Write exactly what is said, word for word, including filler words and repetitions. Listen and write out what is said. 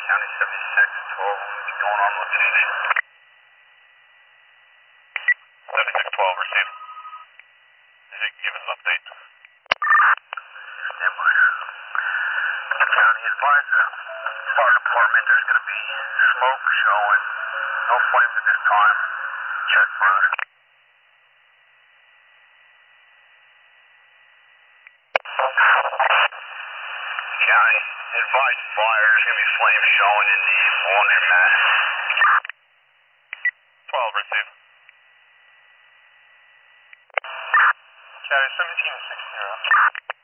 County seventy-six, twelve, we'll be going on location. seventy-six twelve, received. You can give us an update. Stand by. County advisor, fire department, there's going to be smoke showing. No flames at this time. Check burn. County advised fire, there's going to be flames showing in the laundromat. twelve, received. County seventeen sixty.